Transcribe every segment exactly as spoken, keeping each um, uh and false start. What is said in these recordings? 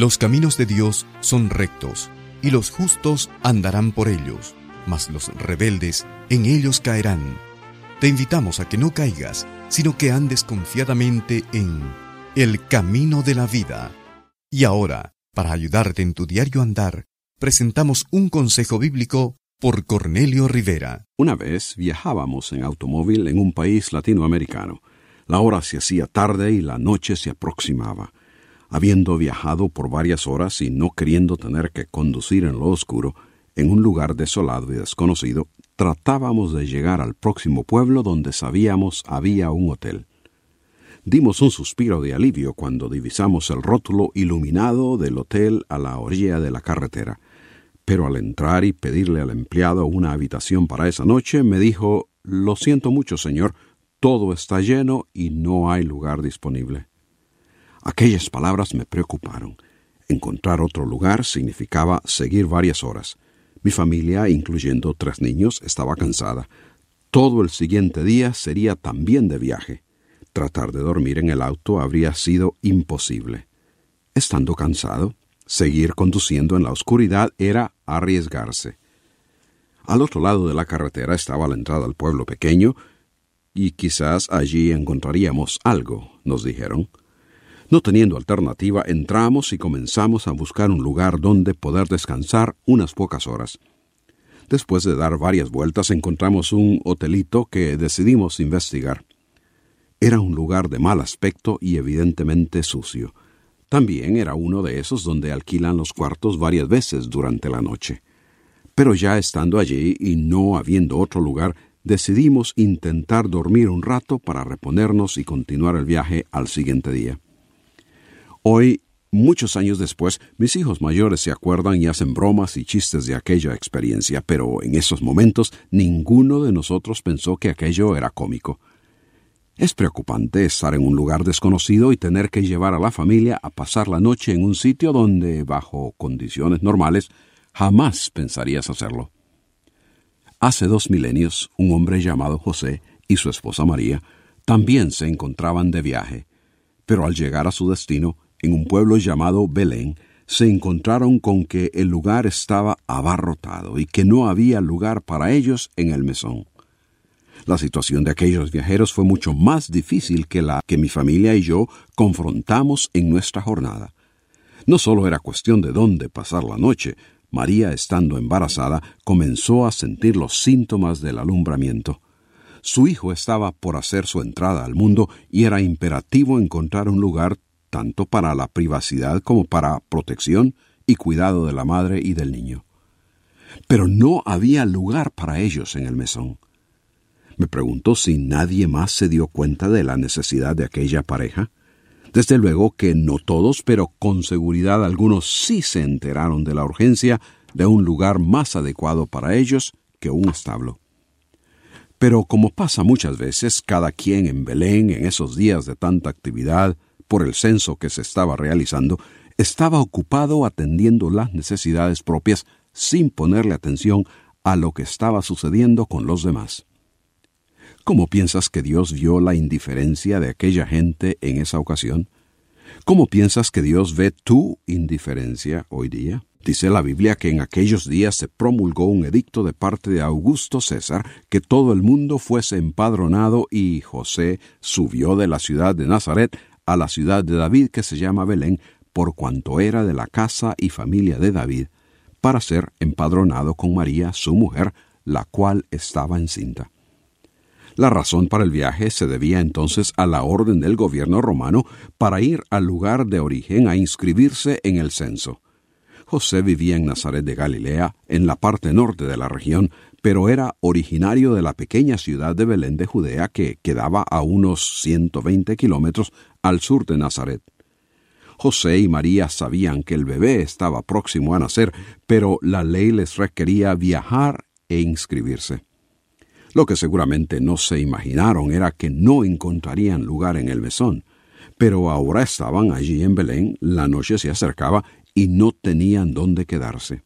Los caminos de Dios son rectos, y los justos andarán por ellos, mas los rebeldes en ellos caerán. Te invitamos a que no caigas, sino que andes confiadamente en el camino de la vida. Y ahora, para ayudarte en tu diario andar, presentamos un consejo bíblico por Cornelio Rivera. Una vez viajábamos en automóvil en un país latinoamericano. La hora se hacía tarde y la noche se aproximaba. Habiendo viajado por varias horas y no queriendo tener que conducir en lo oscuro, en un lugar desolado y desconocido, tratábamos de llegar al próximo pueblo donde sabíamos había un hotel. Dimos un suspiro de alivio cuando divisamos el rótulo iluminado del hotel a la orilla de la carretera. Pero al entrar y pedirle al empleado una habitación para esa noche, me dijo: «Lo siento mucho, señor, todo está lleno y no hay lugar disponible». Aquellas palabras me preocuparon. Encontrar otro lugar significaba seguir varias horas. Mi familia, incluyendo tres niños, estaba cansada. Todo el siguiente día sería también de viaje. Tratar de dormir en el auto habría sido imposible. Estando cansado, seguir conduciendo en la oscuridad era arriesgarse. Al otro lado de la carretera estaba la entrada al pueblo pequeño, y quizás allí encontraríamos algo, nos dijeron. No teniendo alternativa, entramos y comenzamos a buscar un lugar donde poder descansar unas pocas horas. Después de dar varias vueltas, encontramos un hotelito que decidimos investigar. Era un lugar de mal aspecto y evidentemente sucio. También era uno de esos donde alquilan los cuartos varias veces durante la noche. Pero ya estando allí y no habiendo otro lugar, decidimos intentar dormir un rato para reponernos y continuar el viaje al siguiente día. Hoy, muchos años después, mis hijos mayores se acuerdan y hacen bromas y chistes de aquella experiencia, pero en esos momentos ninguno de nosotros pensó que aquello era cómico. Es preocupante estar en un lugar desconocido y tener que llevar a la familia a pasar la noche en un sitio donde, bajo condiciones normales, jamás pensarías hacerlo. Hace dos milenios, un hombre llamado José y su esposa María también se encontraban de viaje, pero al llegar a su destino, en un pueblo llamado Belén, se encontraron con que el lugar estaba abarrotado y que no había lugar para ellos en el mesón. La situación de aquellos viajeros fue mucho más difícil que la que mi familia y yo confrontamos en nuestra jornada. No solo era cuestión de dónde pasar la noche. María, estando embarazada, comenzó a sentir los síntomas del alumbramiento. Su hijo estaba por hacer su entrada al mundo y era imperativo encontrar un lugar tanto para la privacidad como para protección y cuidado de la madre y del niño. Pero no había lugar para ellos en el mesón. Me preguntó si nadie más se dio cuenta de la necesidad de aquella pareja. Desde luego que no todos, pero con seguridad algunos sí se enteraron de la urgencia de un lugar más adecuado para ellos que un establo. Pero como pasa muchas veces, cada quien en Belén, en esos días de tanta actividad, por el censo que se estaba realizando, estaba ocupado atendiendo las necesidades propias sin ponerle atención a lo que estaba sucediendo con los demás. ¿Cómo piensas que Dios vio la indiferencia de aquella gente en esa ocasión? ¿Cómo piensas que Dios ve tu indiferencia hoy día? Dice la Biblia que en aquellos días se promulgó un edicto de parte de Augusto César que todo el mundo fuese empadronado y José subió de la ciudad de Nazaret a la ciudad de David que se llama Belén, por cuanto era de la casa y familia de David, para ser empadronado con María, su mujer, la cual estaba encinta. La razón para el viaje se debía entonces a la orden del gobierno romano para ir al lugar de origen a inscribirse en el censo. José vivía en Nazaret de Galilea, en la parte norte de la región, pero era originario de la pequeña ciudad de Belén de Judea que quedaba a unos ciento veinte kilómetros al sur de Nazaret. José y María sabían que el bebé estaba próximo a nacer, pero la ley les requería viajar e inscribirse. Lo que seguramente no se imaginaron era que no encontrarían lugar en el mesón, pero ahora estaban allí en Belén, la noche se acercaba y no tenían dónde quedarse.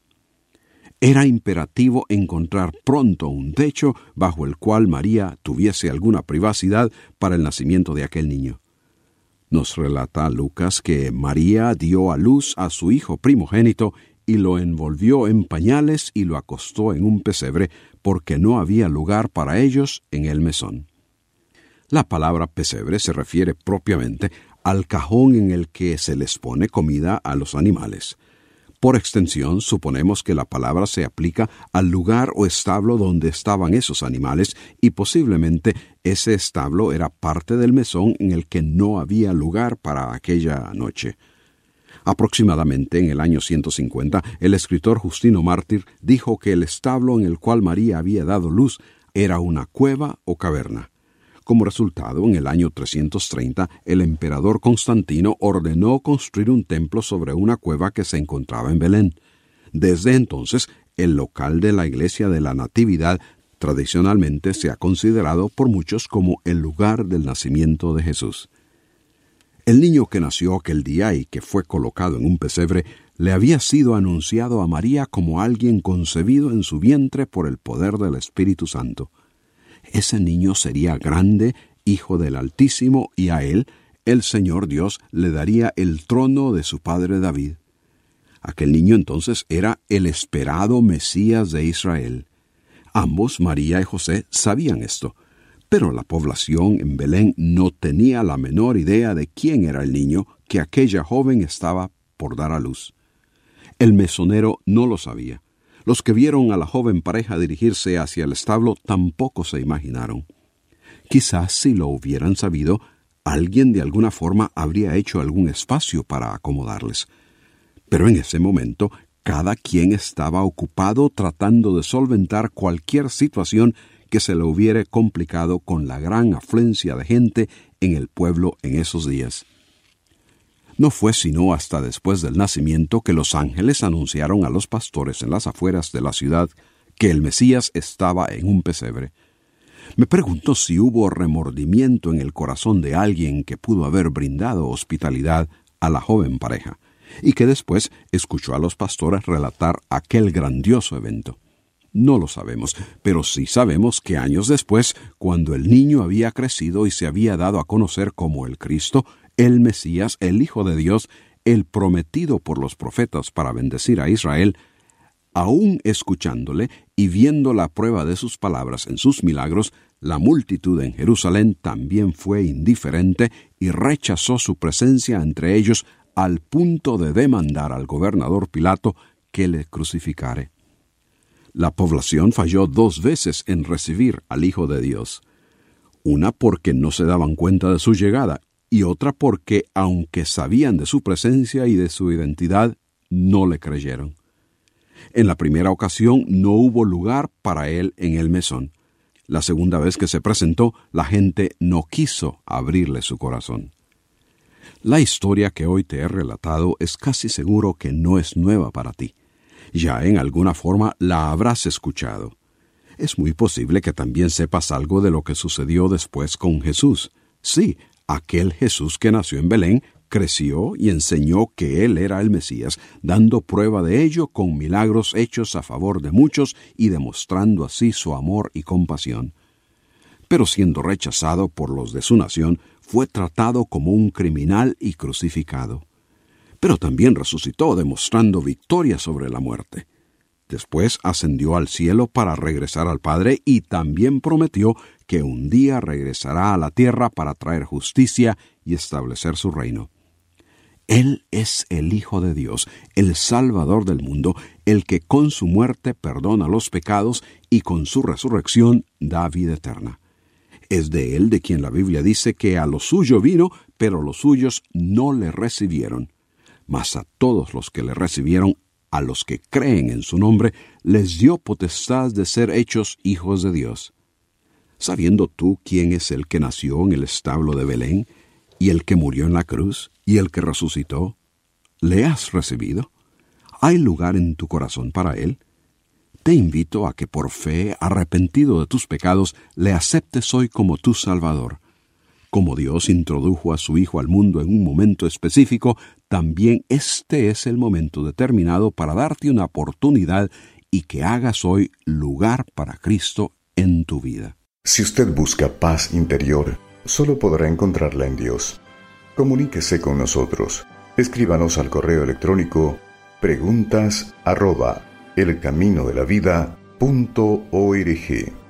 Era imperativo encontrar pronto un techo bajo el cual María tuviese alguna privacidad para el nacimiento de aquel niño. Nos relata Lucas que María dio a luz a su hijo primogénito y lo envolvió en pañales y lo acostó en un pesebre porque no había lugar para ellos en el mesón. La palabra pesebre se refiere propiamente al cajón en el que se les pone comida a los animales. Por extensión, suponemos que la palabra se aplica al lugar o establo donde estaban esos animales y posiblemente ese establo era parte del mesón en el que no había lugar para aquella noche. Aproximadamente en el año ciento cincuenta, el escritor Justino Mártir dijo que el establo en el cual María había dado luz era una cueva o caverna. Como resultado, en el año trescientos treinta, el emperador Constantino ordenó construir un templo sobre una cueva que se encontraba en Belén. Desde entonces, el local de la iglesia de la Natividad tradicionalmente se ha considerado por muchos como el lugar del nacimiento de Jesús. El niño que nació aquel día y que fue colocado en un pesebre le había sido anunciado a María como alguien concebido en su vientre por el poder del Espíritu Santo. Ese niño sería grande, hijo del Altísimo, y a él, el Señor Dios, le daría el trono de su padre David. Aquel niño entonces era el esperado Mesías de Israel. Ambos, María y José, sabían esto, pero la población en Belén no tenía la menor idea de quién era el niño que aquella joven estaba por dar a luz. El mesonero no lo sabía. Los que vieron a la joven pareja dirigirse hacia el establo tampoco se imaginaron. Quizás si lo hubieran sabido, alguien de alguna forma habría hecho algún espacio para acomodarles. Pero en ese momento, cada quien estaba ocupado tratando de solventar cualquier situación que se le hubiera complicado con la gran afluencia de gente en el pueblo en esos días. No fue sino hasta después del nacimiento que los ángeles anunciaron a los pastores en las afueras de la ciudad que el Mesías estaba en un pesebre. Me pregunto si hubo remordimiento en el corazón de alguien que pudo haber brindado hospitalidad a la joven pareja, y que después escuchó a los pastores relatar aquel grandioso evento. No lo sabemos, pero sí sabemos que años después, cuando el niño había crecido y se había dado a conocer como el Cristo, el Mesías, el Hijo de Dios, el prometido por los profetas para bendecir a Israel, aún escuchándole y viendo la prueba de sus palabras en sus milagros, la multitud en Jerusalén también fue indiferente y rechazó su presencia entre ellos al punto de demandar al gobernador Pilato que le crucificare. La población falló dos veces en recibir al Hijo de Dios. Una porque no se daban cuenta de su llegada, y otra porque, aunque sabían de su presencia y de su identidad, no le creyeron. En la primera ocasión no hubo lugar para él en el mesón. La segunda vez que se presentó, la gente no quiso abrirle su corazón. La historia que hoy te he relatado es casi seguro que no es nueva para ti. Ya en alguna forma la habrás escuchado. Es muy posible que también sepas algo de lo que sucedió después con Jesús. Sí, aquel Jesús que nació en Belén, creció y enseñó que él era el Mesías, dando prueba de ello con milagros hechos a favor de muchos y demostrando así su amor y compasión. Pero siendo rechazado por los de su nación, fue tratado como un criminal y crucificado. Pero también resucitó, demostrando victoria sobre la muerte. Después ascendió al cielo para regresar al Padre y también prometió que un día regresará a la tierra para traer justicia y establecer su reino. Él es el Hijo de Dios, el Salvador del mundo, el que con su muerte perdona los pecados y con su resurrección da vida eterna. Es de él de quien la Biblia dice que a lo suyo vino, pero los suyos no le recibieron. Mas a todos los que le recibieron, a los que creen en su nombre, les dio potestad de ser hechos hijos de Dios. ¿Sabiendo tú quién es el que nació en el establo de Belén, y el que murió en la cruz, y el que resucitó? ¿Le has recibido? ¿Hay lugar en tu corazón para él? Te invito a que por fe, arrepentido de tus pecados, le aceptes hoy como tu Salvador. Como Dios introdujo a su Hijo al mundo en un momento específico, también este es el momento determinado para darte una oportunidad y que hagas hoy lugar para Cristo en tu vida. Si usted busca paz interior, solo podrá encontrarla en Dios. Comuníquese con nosotros. Escríbanos al correo electrónico preguntas arroba elcaminodelavida punto org.